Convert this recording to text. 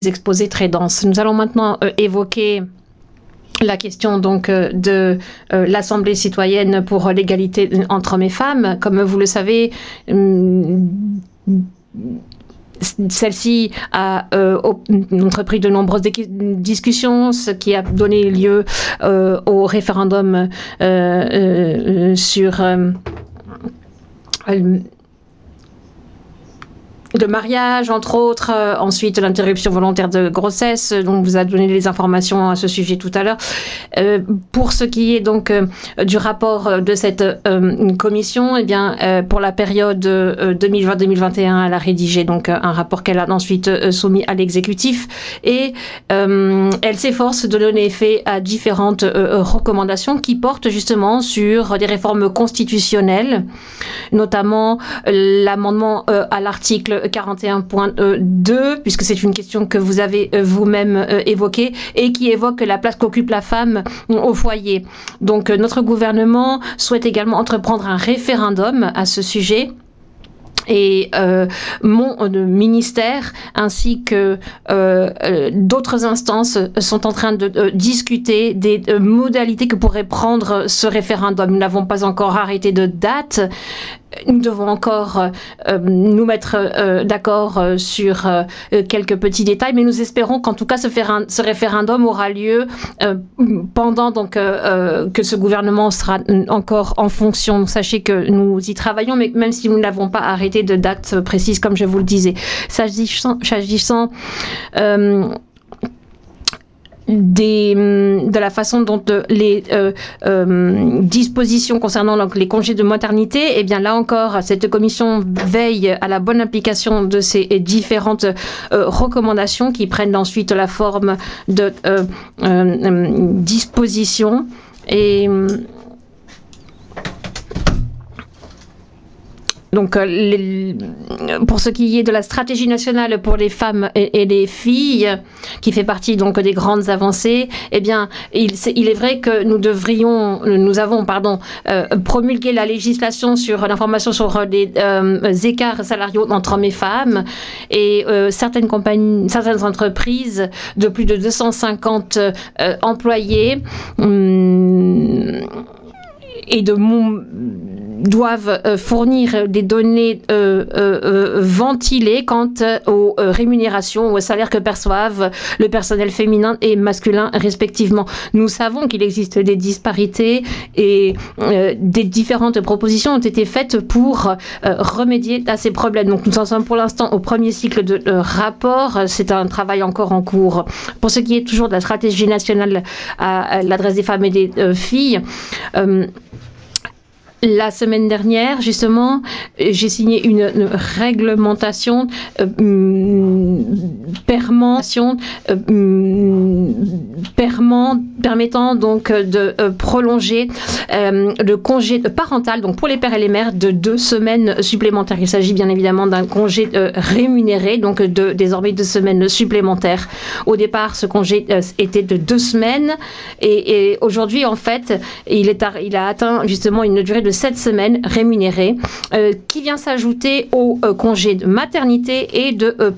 exposés très denses. Nous allons maintenant évoquer la question donc de l'Assemblée citoyenne pour l'égalité entre hommes et femmes. Comme vous le savez, celle-ci a entrepris de nombreuses discussions, ce qui a donné lieu au référendum sur de mariage, entre autres, ensuite l'interruption volontaire de grossesse, dont on vous a donné les informations à ce sujet tout à l'heure. Pour ce qui est donc du rapport de cette commission, eh bien, pour la période 2020-2021, elle a rédigé donc un rapport qu'elle a ensuite soumis à l'exécutif et elle s'efforce de donner effet à différentes recommandations qui portent justement sur des réformes constitutionnelles, notamment l'amendement à l'article 41.2, puisque c'est une question que vous avez vous-même évoquée et qui évoque la place qu'occupe la femme au foyer. Donc notre gouvernement souhaite également entreprendre un référendum à ce sujet. Et mon ministère ainsi que d'autres instances sont en train de discuter des modalités que pourrait prendre ce référendum. Nous n'avons pas encore arrêté de date. Nous devons encore nous mettre d'accord sur quelques petits détails, mais nous espérons qu'en tout cas ce référendum aura lieu pendant donc que ce gouvernement sera encore en fonction. Sachez que nous y travaillons, mais même si nous n'avons pas arrêté de date précise, comme je vous le disais. S'agissant de la façon dont les dispositions concernant donc, les congés de maternité, eh bien là encore, cette commission veille à la bonne application de ces différentes recommandations qui prennent ensuite la forme de dispositions. Et donc, pour ce qui est de la stratégie nationale pour les femmes et les filles, qui fait partie donc des grandes avancées, eh bien, il est vrai que nous avons promulgué la législation sur l'information sur les écarts salariaux entre hommes et femmes, et certaines entreprises de plus de 250 employés et doivent fournir des données ventilées quant aux rémunérations ou aux salaires que perçoivent le personnel féminin et masculin respectivement. Nous savons qu'il existe des disparités et des différentes propositions ont été faites pour remédier à ces problèmes. Donc nous en sommes pour l'instant au premier cycle de rapport. C'est un travail encore en cours. Pour ce qui est toujours de la stratégie nationale à l'adresse des femmes et des filles, la semaine dernière, justement, j'ai signé une réglementation permettant donc de prolonger le congé parental, donc pour les pères et les mères, de 2 semaines supplémentaires. Il s'agit bien évidemment d'un congé rémunéré, donc désormais 2 semaines supplémentaires. Au départ, ce congé était de 2 semaines et aujourd'hui, en fait, il a atteint justement une durée de 7 semaines rémunérées qui vient s'ajouter au congé de maternité et de